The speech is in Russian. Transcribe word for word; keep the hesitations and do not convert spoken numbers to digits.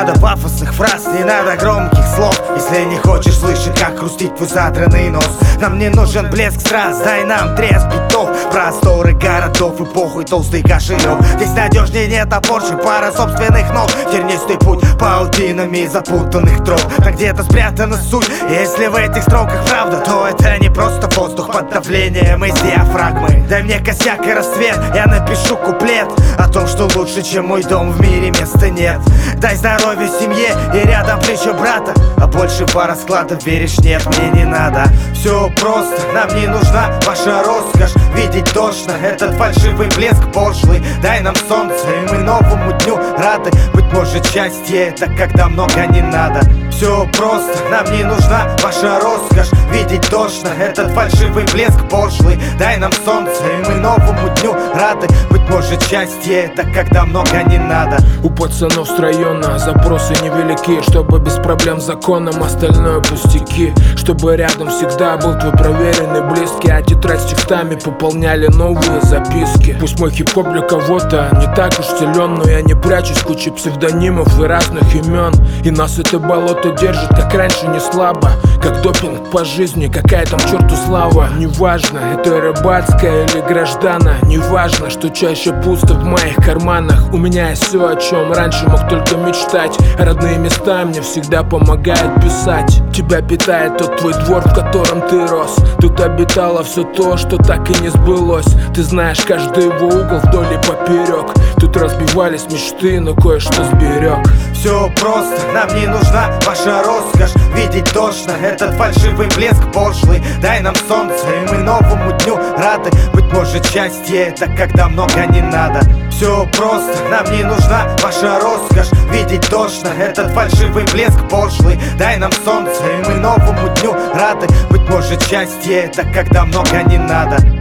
надо пафосных фраз, не надо громких слов. Если не хочешь слышать, как хрустит твой задранный нос. Нам не нужен блеск страз, дай нам треск битов. Просторы городов и похуй толстый кошелек. Здесь надежнее нет опорши, пара собственных ног. Тернистый путь паутинами запутанных троп. Там где-то спрятана суть. Если в этих строках правда, то это не просто воздух под давлением из диафрагмы. Дай мне косяк и рассвет, я напишу куплет о том, что лучше, чем мой дом, в мире места нет. Дай здоровья семье и рядом плечо брата. А больше по раскладам веришь, нет, мне не надо. Все просто, нам не нужна ваша роскошь. Видеть точно этот фальшивый блеск пошлый. Дай нам солнце, и мы новому дню рады. Быть может, счастье это когда много не надо. Все просто, нам не нужна ваша роскошь. Видеть точно этот фальшивый блеск пошлый. Дай нам солнце, и мы новому дню рады. Быть может, счастье это когда много не надо. У пацанов с района запросы невелики, чтобы без проблем с законом, остальное пустяки. Чтобы рядом всегда был твой проверенный близкий, а тетрадь с текстами пополняли новые записки. Пусть мой хип-хоп для кого-то не так уж силен, но я не прячусь кучей псевдонимов и разных имен. И нас это болото держит, как раньше, не слабо. Как допинг по жизни, какая там черту слава. Неважно, это рыбацкая или граждана. Неважно, что чаще пусто в моих карманах. У меня есть все, о чем раньше мог только мечтать. Родные места мне всегда помогают писать. Тебя питает тот твой двор, в котором ты рос. Тут обитало все то, что так и не сбылось. Ты знаешь каждый его угол вдоль и поперек. Тут разбивались мечты, но кое-что сберег. Все просто, нам не нужна ваша роскошь. Видеть точно этот фальшивый блеск пошлый. Дай нам солнце, и мы новому дню рады. Быть может, счастье это когда много не надо. Все просто, нам не нужна ваша роскошь. Видеть точно этот фальшивый блеск пошлый. Дай нам солнце, и мы новому дню рады. Быть может, счастье это когда много не надо.